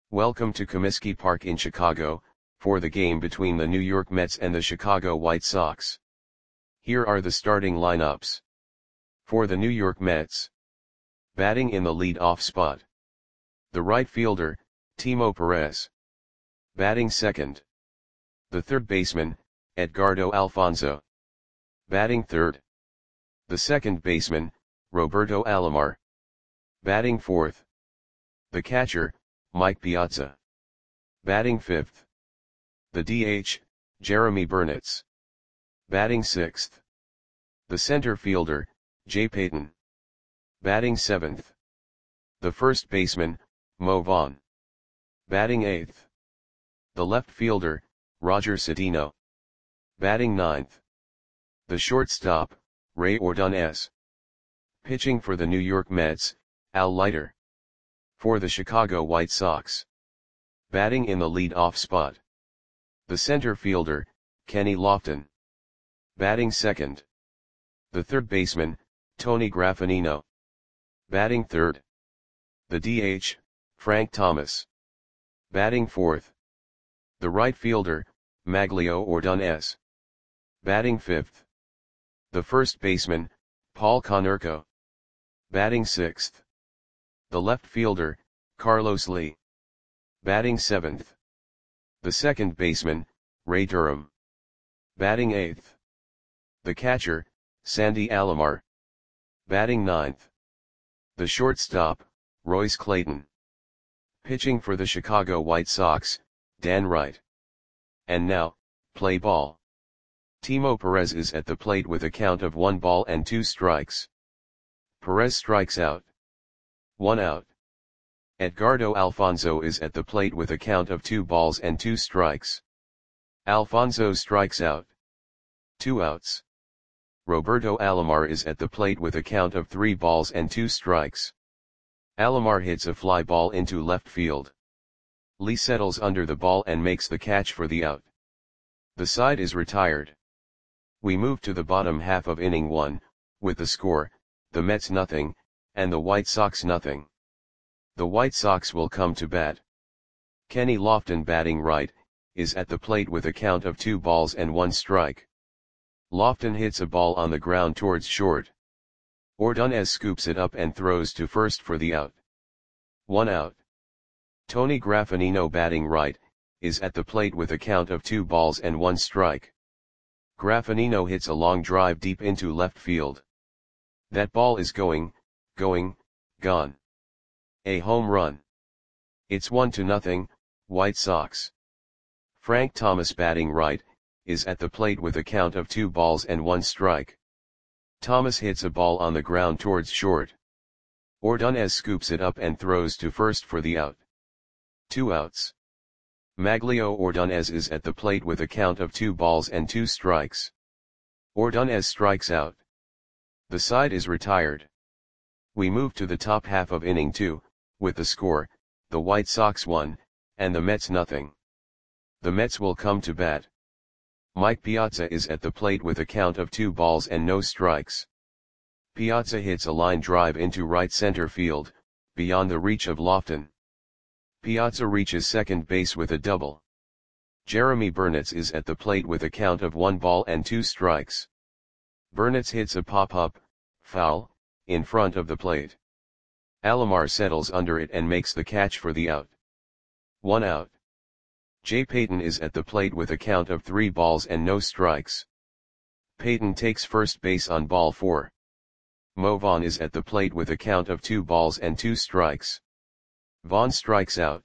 Welcome to Comiskey Park in Chicago, for the game between the New York Mets and the Chicago White Sox. Here are the starting lineups. For the New York Mets. Batting in the lead-off spot. The right fielder, Timo Perez. Batting second. The third baseman, Edgardo Alfonzo. Batting third. The second baseman, Roberto Alomar. Batting fourth. The catcher, Mike Piazza. Batting fifth. The DH, Jeremy Burnitz. Batting sixth. The center fielder, Jay Payton. Batting seventh. The first baseman, Mo Vaughn. Batting eighth. The left fielder, Roger Cedeno. Batting ninth. The shortstop, Ray Ordonez. Pitching for the New York Mets, Al Leiter. For the Chicago White Sox. Batting in the lead-off spot. The center fielder, Kenny Lofton. Batting second. The third baseman, Tony Graffagnino. Batting third. The DH, Frank Thomas. Batting fourth. The right fielder, Maglio Ordonez. Batting fifth. The first baseman, Paul Konerko. Batting sixth. The left fielder, Carlos Lee. Batting seventh. The second baseman, Ray Durham. Batting eighth. The catcher, Sandy Alomar. Batting ninth. The shortstop, Royce Clayton. Pitching for the Chicago White Sox, Dan Wright. And now, play ball. Timo Perez is at the plate with a count of 1 ball and 2 strikes. Perez strikes out. 1 out. Edgardo Alfonzo is at the plate with a count of 2 balls and 2 strikes. Alfonzo strikes out. 2 outs. Roberto Alomar is at the plate with a count of 3 balls and 2 strikes. Alomar hits a fly ball into left field. Lee settles under the ball and makes the catch for the out. The side is retired. We move to the bottom half of inning 1, with the score, the Mets nothing, and the White Sox nothing. The White Sox will come to bat. Kenny Lofton, batting right, is at the plate with a count of 2 balls and 1 strike. Lofton hits a ball on the ground towards short. Ordonez scoops it up and throws to first for the out. 1 out. Tony Graffagnino, batting right, is at the plate with a count of 2 balls and 1 strike. Graffagnino hits a long drive deep into left field. That ball is gone. A home run. It's 1-0, White Sox. Frank Thomas, batting right, is at the plate with a count of 2 balls and 1 strike. Thomas hits a ball on the ground towards short. Ordonez scoops it up and throws to first for the out. 2 outs. Maglio Ordonez is at the plate with a count of 2 balls and 2 strikes. Ordonez strikes out. The side is retired. We move to the top half of inning 2, with the score, the White Sox 1, and the Mets nothing. The Mets will come to bat. Mike Piazza is at the plate with a count of 2 balls and no strikes. Piazza hits a line drive into right center field, beyond the reach of Lofton. Piazza reaches second base with a double. Jeremy Burnitz is at the plate with a count of 1 ball and 2 strikes. Burnitz hits a pop-up, foul, in front of the plate. Alomar settles under it and makes the catch for the out. 1 out. Jay Payton is at the plate with a count of 3 balls and no strikes. Payton takes first base on ball 4. Mo Vaughn is at the plate with a count of 2 balls and 2 strikes. Vaughn strikes out.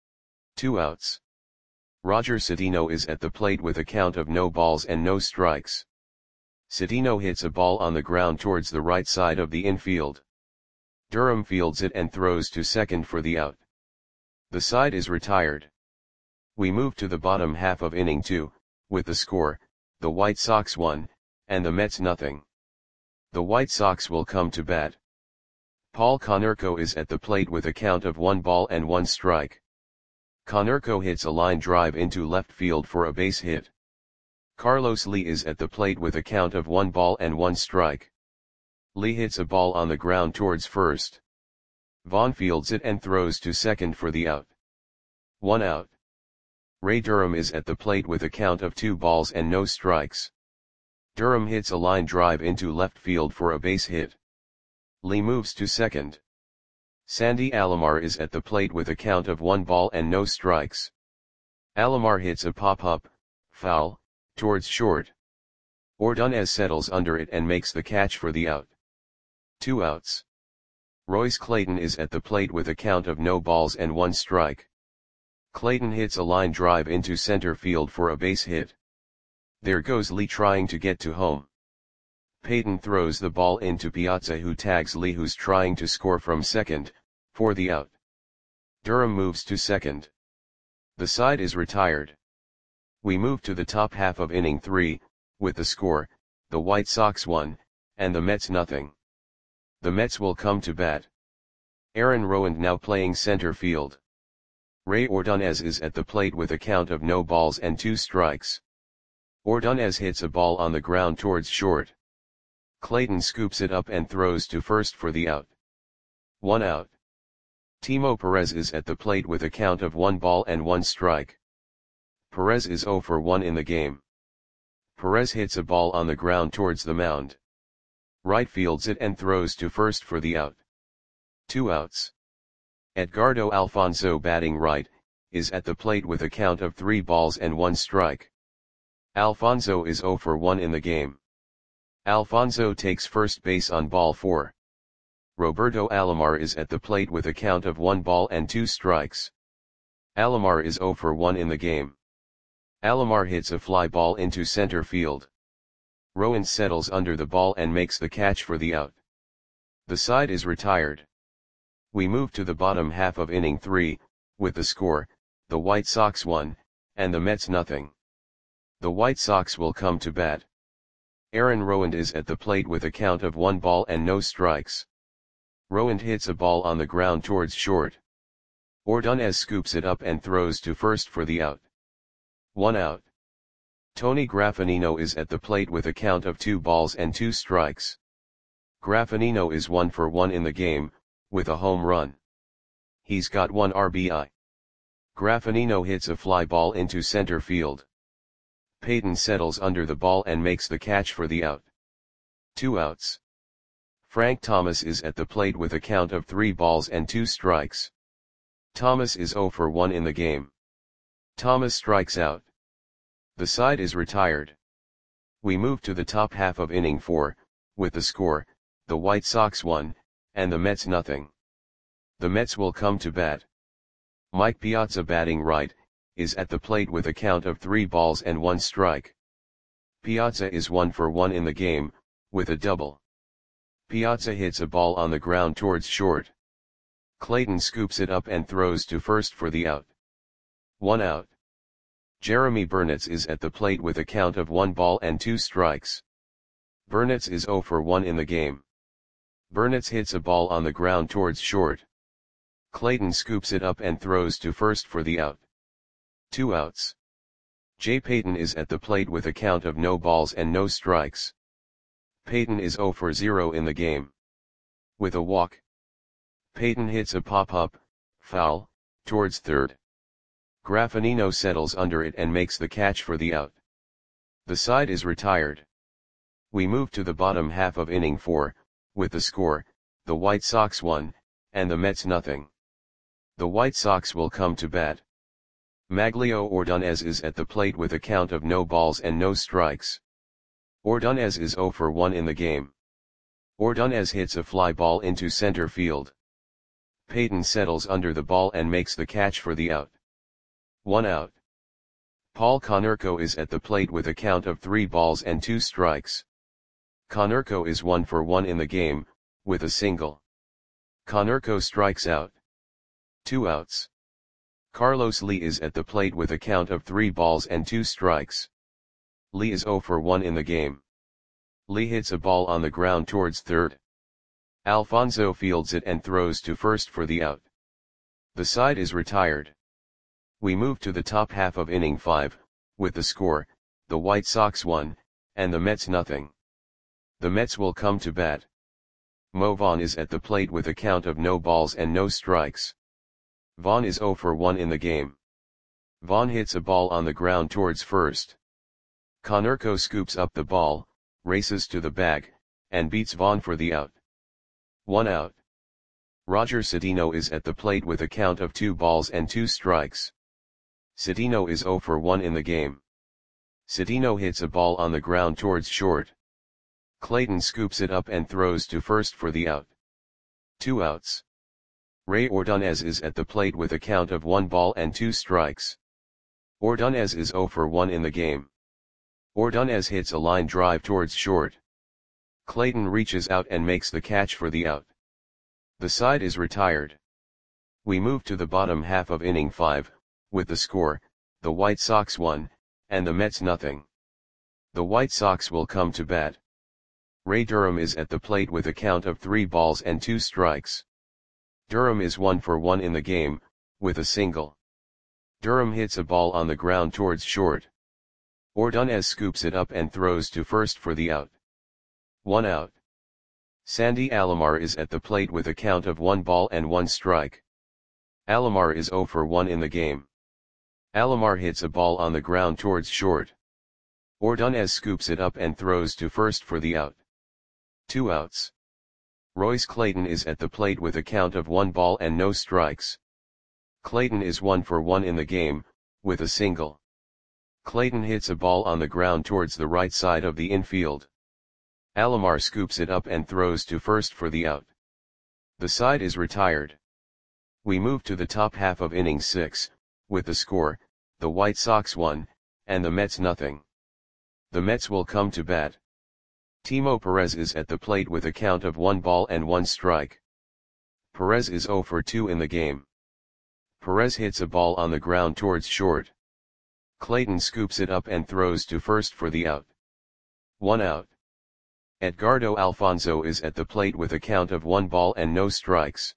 2 outs. Roger Cedeno is at the plate with a count of no balls and no strikes. Cedeno hits a ball on the ground towards the right side of the infield. Durham fields it and throws to second for the out. The side is retired. We move to the bottom half of inning 2, with the score, the White Sox 1, and the Mets nothing. The White Sox will come to bat. Paul Konerko is at the plate with a count of 1 ball and 1 strike. Konerko hits a line drive into left field for a base hit. Carlos Lee is at the plate with a count of 1 ball and 1 strike. Lee hits a ball on the ground towards first. Vaughn fields it and throws to second for the out. 1 out. Ray Durham is at the plate with a count of 2 balls and no strikes. Durham hits a line drive into left field for a base hit. Lee moves to second. Sandy Alomar is at the plate with a count of 1 ball and no strikes. Alomar hits a pop-up, foul, towards short. Ordonez settles under it and makes the catch for the out. 2 outs. Royce Clayton is at the plate with a count of no balls and 1 strike. Clayton hits a line drive into center field for a base hit. There goes Lee trying to get to home. Payton throws the ball into Piazza, who tags Lee, who's trying to score from second, for the out. Durham moves to second. The side is retired. We move to the top half of inning 3, with the score, the White Sox 1, and the Mets nothing. The Mets will come to bat. Aaron Rowand now playing center field. Ray Ordonez is at the plate with a count of no balls and 2 strikes. Ordonez hits a ball on the ground towards short. Clayton scoops it up and throws to first for the out. 1 out. Timo Perez is at the plate with a count of 1 ball and 1 strike. Perez is 0 for 1 in the game. Perez hits a ball on the ground towards the mound. Right fields it and throws to first for the out. 2 outs. Edgardo Alfonzo, batting right, is at the plate with a count of 3 balls and 1 strike. Alfonzo is 0 for 1 in the game. Alfonzo takes first base on ball 4. Roberto Alomar is at the plate with a count of 1 ball and 2 strikes. Alomar is 0 for 1 in the game. Alomar hits a fly ball into center field. Rowand settles under the ball and makes the catch for the out. The side is retired. We move to the bottom half of inning 3, with the score, the White Sox 1, and the Mets nothing. The White Sox will come to bat. Aaron Rowand is at the plate with a count of 1 ball and no strikes. Rowand hits a ball on the ground towards short. Ordonez scoops it up and throws to first for the out. 1 out. Tony Graffinino is at the plate with a count of 2 balls and 2 strikes. Graffinino is 1 for 1 in the game, with a home run. He's got 1 RBI. Graffinino hits a fly ball into center field. Payton settles under the ball and makes the catch for the out. 2 outs. Frank Thomas is at the plate with a count of 3 balls and 2 strikes. Thomas is 0 for 1 in the game. Thomas strikes out. The side is retired. We move to the top half of inning 4, with the score, the White Sox 1, and the Mets nothing. The Mets will come to bat. Mike Piazza, batting right, is at the plate with a count of 3 balls and 1 strike. Piazza is 1 for 1 in the game, with a double. Piazza hits a ball on the ground towards short. Clayton scoops it up and throws to first for the out. 1 out. Jeremy Burnitz is at the plate with a count of 1 ball and 2 strikes. Burnitz is 0 for 1 in the game. Burnitz hits a ball on the ground towards short. Clayton scoops it up and throws to first for the out. 2 outs. Jay Payton is at the plate with a count of no balls and no strikes. Payton is 0 for 0 in the game. With a walk. Payton hits a pop-up, foul, towards third. Graffinino settles under it and makes the catch for the out. The side is retired. We move to the bottom half of inning 4, with the score, the White Sox 1, and the Mets nothing. The White Sox will come to bat. Maglio Ordonez is at the plate with a count of no balls and no strikes. Ordonez is 0 for 1 in the game. Ordonez hits a fly ball into center field. Payton settles under the ball and makes the catch for the out. 1 out. Paul Konerko is at the plate with a count of 3 balls and 2 strikes. Konerko is 1 for 1 in the game, with a single. Konerko strikes out. 2 outs. Carlos Lee is at the plate with a count of 3 balls and 2 strikes. Lee is 0 for 1 in the game. Lee hits a ball on the ground towards third. Alfonzo fields it and throws to first for the out. The side is retired. We move to the top half of inning 5, with the score, the White Sox 1, and the Mets nothing. The Mets will come to bat. Mo Vaughn is at the plate with a count of no balls and no strikes. Vaughn is 0 for 1 in the game. Vaughn hits a ball on the ground towards first. Konerko scoops up the ball, races to the bag, and beats Vaughn for the out. 1 out. Roger Cedeno is at the plate with a count of 2 balls and 2 strikes. Cedeno is 0 for 1 in the game. Cedeno hits a ball on the ground towards short. Clayton scoops it up and throws to first for the out. 2 outs. Ray Ordonez is at the plate with a count of 1 ball and 2 strikes. Ordonez is 0 for 1 in the game. Ordonez hits a line drive towards short. Clayton reaches out and makes the catch for the out. The side is retired. We move to the bottom half of inning 5, with the score, the White Sox 1, and the Mets nothing. The White Sox will come to bat. Ray Durham is at the plate with a count of 3 balls and 2 strikes. Durham is 1 for 1 in the game, with a single. Durham hits a ball on the ground towards short. Ordonez scoops it up and throws to first for the out. 1 out. Sandy Alomar is at the plate with a count of 1 ball and 1 strike. Alomar is 0 for 1 in the game. Alomar hits a ball on the ground towards short. Ordonez scoops it up and throws to first for the out. 2 outs. Royce Clayton is at the plate with a count of 1 ball and no strikes. Clayton is 1 for 1 in the game, with a single. Clayton hits a ball on the ground towards the right side of the infield. Alomar scoops it up and throws to first for the out. The side is retired. We move to the top half of inning 6, with the score, the White Sox 1, and the Mets nothing. The Mets will come to bat. Timo Perez is at the plate with a count of 1 ball and 1 strike. Perez is 0 for 2 in the game. Perez hits a ball on the ground towards short. Clayton scoops it up and throws to first for the out. 1 out. Edgardo Alfonzo is at the plate with a count of 1 ball and no strikes.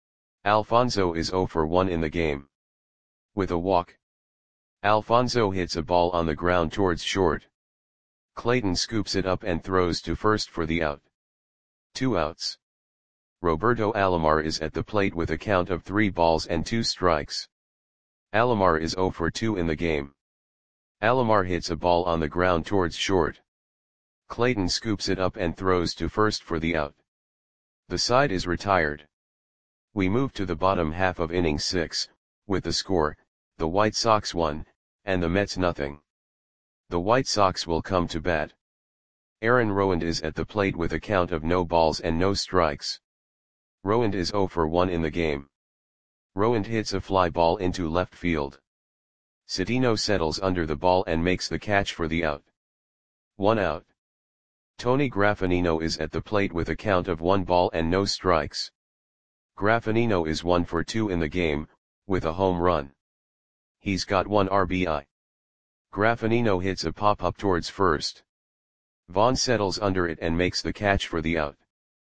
Alfonzo is 0 for 1 in the game. With a walk. Alfonzo hits a ball on the ground towards short. Clayton scoops it up and throws to first for the out. 2 outs. Roberto Alomar is at the plate with a count of 3 balls and 2 strikes. Alomar is 0 for 2 in the game. Alomar hits a ball on the ground towards short. Clayton scoops it up and throws to first for the out. The side is retired. We move to the bottom half of inning 6, with the score, the White Sox 1, and the Mets nothing. The White Sox will come to bat. Aaron Rowand is at the plate with a count of no balls and no strikes. Rowand is 0 for 1 in the game. Rowand hits a fly ball into left field. Cedeno settles under the ball and makes the catch for the out. 1 out. Tony Graffinino is at the plate with a count of 1 ball and no strikes. Graffinino is 1 for 2 in the game, with a home run. He's got 1 RBI. Graffinino hits a pop-up towards first. Vaughn settles under it and makes the catch for the out.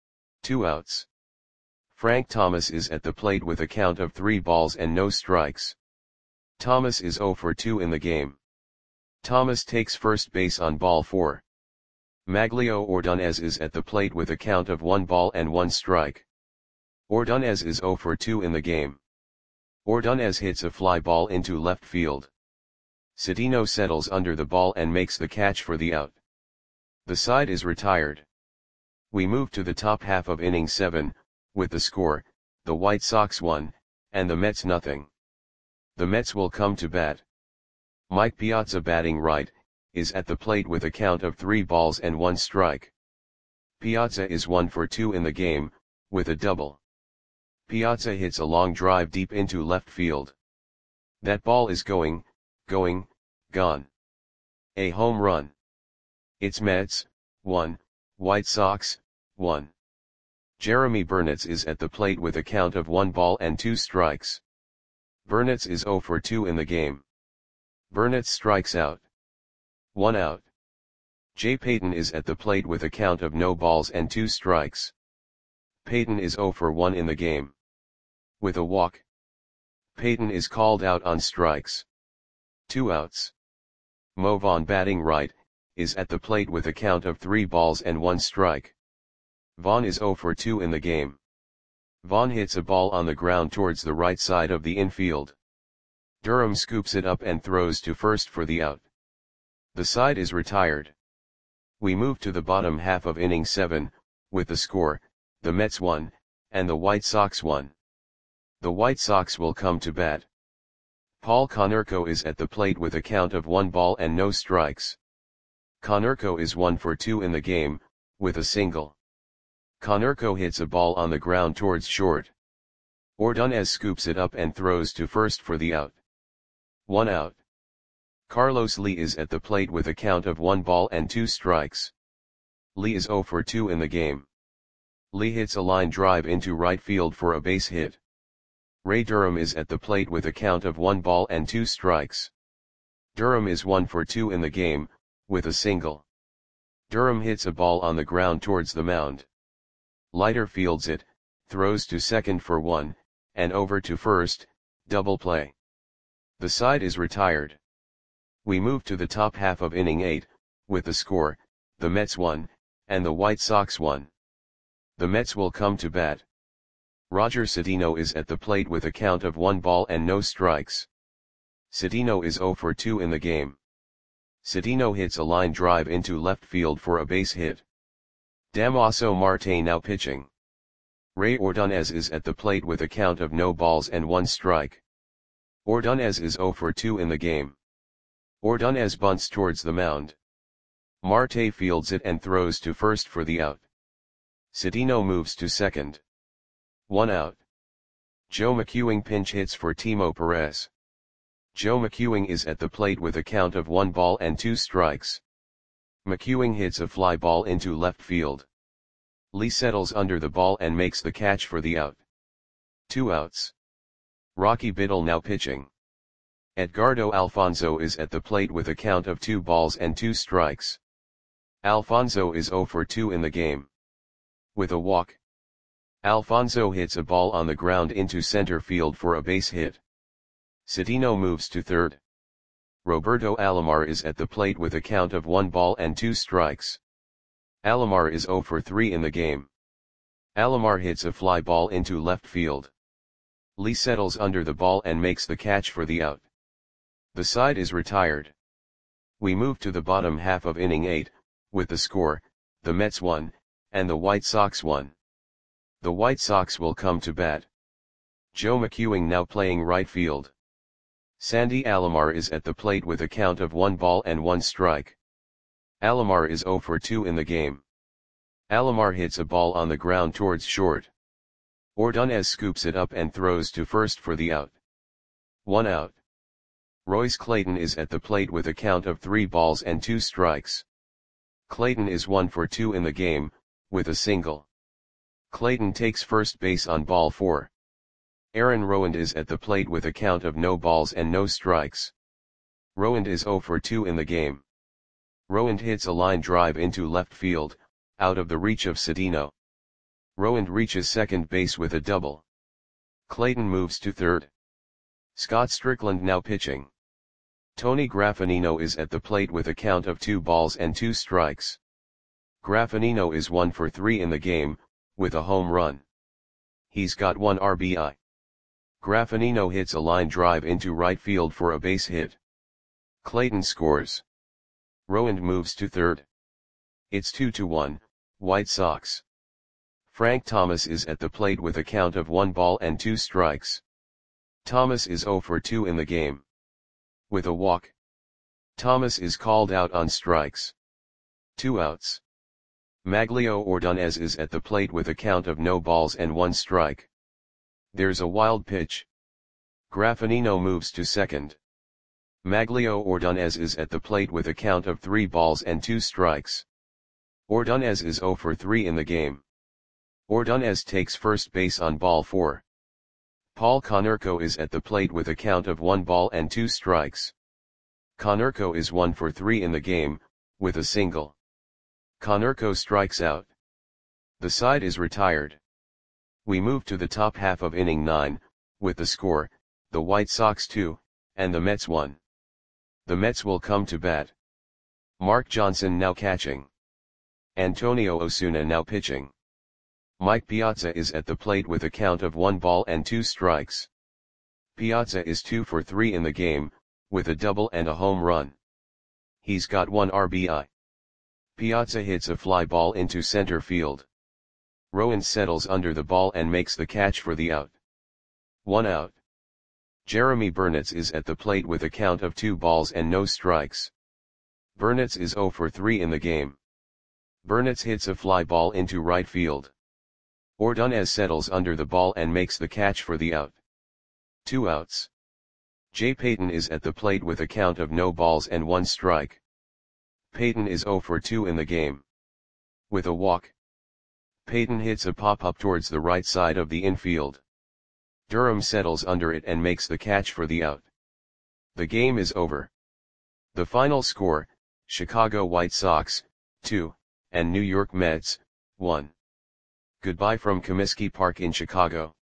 2 outs. Frank Thomas is at the plate with a count of 3 balls and no strikes. Thomas is 0 for 2 in the game. Thomas takes first base on ball 4. Maglio Ordonez is at the plate with a count of 1 ball and 1 strike. Ordonez is 0 for 2 in the game. Ordonez hits a fly ball into left field. Cedeno settles under the ball and makes the catch for the out. The side is retired. We move to the top half of inning 7, with the score, the White Sox 1, and the Mets nothing. The Mets will come to bat. Mike Piazza, batting right, is at the plate with a count of 3 balls and 1 strike. Piazza is 1 for 2 in the game, with a double. Piazza hits a long drive deep into left field. That ball is going, gone. A home run. It's Mets, 1, White Sox, 1. Jeremy Burnitz is at the plate with a count of 1 ball and 2 strikes. Burnitz is 0 for 2 in the game. Burnitz strikes out. 1 out. Jay Payton is at the plate with a count of no balls and 2 strikes. Payton is 0 for 1 in the game. With a walk. Payton is called out on strikes. 2 outs. Mo Vaughn, batting right, is at the plate with a count of 3 balls and 1 strike. Vaughn is 0 for 2 in the game. Vaughn hits a ball on the ground towards the right side of the infield. Durham scoops it up and throws to first for the out. The side is retired. We move to the bottom half of inning 7, with the score, the Mets 1, and the White Sox 1. The White Sox will come to bat. Paul Konerko is at the plate with a count of 1 ball and no strikes. Konerko is 1 for 2 in the game, with a single. Konerko hits a ball on the ground towards short. Ordonez scoops it up and throws to first for the out. 1 out. Carlos Lee is at the plate with a count of 1 ball and 2 strikes. Lee is 0 for 2 in the game. Lee hits a line drive into right field for a base hit. Ray Durham is at the plate with a count of 1 ball and 2 strikes. Durham is 1 for 2 in the game, with a single. Durham hits a ball on the ground towards the mound. Leiter fields it, throws to second for 1, and over to first, double play. The side is retired. We move to the top half of inning 8, with the score, the Mets 1, and the White Sox 1. The Mets will come to bat. Roger Cedeno is at the plate with a count of 1 ball and no strikes. Cedeno is 0 for 2 in the game. Cedeno hits a line drive into left field for a base hit. Damaso Marte now pitching. Ray Ordonez is at the plate with a count of no balls and 1 strike. Ordonez is 0 for 2 in the game. Ordonez bunts towards the mound. Marte fields it and throws to first for the out. Cedeno moves to second. 1 out. Joe McEwing pinch hits for Timo Perez. Joe McEwing is at the plate with a count of 1 ball and 2 strikes. McEwing hits a fly ball into left field. Lee settles under the ball and makes the catch for the out. 2 outs. Rocky Biddle now pitching. Edgardo Alfonzo is at the plate with a count of 2 balls and 2 strikes. Alfonzo is 0 for 2 in the game. With a walk. Alfonzo hits a ball on the ground into center field for a base hit. Cedeno moves to third. Roberto Alomar is at the plate with a count of 1 ball and 2 strikes. Alomar is 0 for 3 in the game. Alomar hits a fly ball into left field. Lee settles under the ball and makes the catch for the out. The side is retired. We move to the bottom half of inning 8, with the score, the Mets 1, and the White Sox 1. The White Sox will come to bat. Joe McEwing now playing right field. Sandy Alomar is at the plate with a count of 1 ball and 1 strike. Alomar is 0 for 2 in the game. Alomar hits a ball on the ground towards short. Ordonez scoops it up and throws to first for the out. 1 out. Royce Clayton is at the plate with a count of 3 balls and 2 strikes. Clayton is 1 for 2 in the game, with a single. Clayton takes first base on ball 4. Aaron Rowand is at the plate with a count of no balls and no strikes. Rowand is 0 for 2 in the game. Rowand hits a line drive into left field, out of the reach of Cedeno. Rowand reaches second base with a double. Clayton moves to third. Scott Strickland now pitching. Tony Graffinino is at the plate with a count of 2 balls and 2 strikes. Graffinino is 1 for 3 in the game, with a home run. He's got 1 RBI. Graffinino hits a line drive into right field for a base hit. Clayton scores. Rowand moves to third. It's 2-1, White Sox. Frank Thomas is at the plate with a count of 1 ball and 2 strikes. Thomas is 0 for 2 in the game. With a walk. Thomas is called out on strikes. 2 outs. Maglio Ordonez is at the plate with a count of no balls and 1 strike. There's a wild pitch. Graffinino moves to second. Maglio Ordonez is at the plate with a count of 3 balls and 2 strikes. Ordonez is 0 for 3 in the game. Ordonez takes first base on ball 4. Paul Konerko is at the plate with a count of 1 ball and 2 strikes. Konerko is 1 for 3 in the game, with a single. Konerko strikes out. The side is retired. We move to the top half of inning 9, with the score, the White Sox 2, and the Mets 1. The Mets will come to bat. Mark Johnson now catching. Antonio Osuna now pitching. Mike Piazza is at the plate with a count of 1 ball and 2 strikes. Piazza is 2 for 3 in the game, with a double and a home run. He's got 1 RBI. Piazza hits a fly ball into center field. Rowan settles under the ball and makes the catch for the out. 1 out. Jeremy Burnitz is at the plate with a count of 2 balls and no strikes. Burnitz is 0 for 3 in the game. Burnitz hits a fly ball into right field. Ordonez settles under the ball and makes the catch for the out. 2 outs. Jay Payton is at the plate with a count of no balls and 1 strike. Payton is 0 for 2 in the game. With a walk, Payton hits a pop-up towards the right side of the infield. Durham settles under it and makes the catch for the out. The game is over. The final score, Chicago White Sox, 2, and New York Mets, 1. Goodbye from Comiskey Park in Chicago.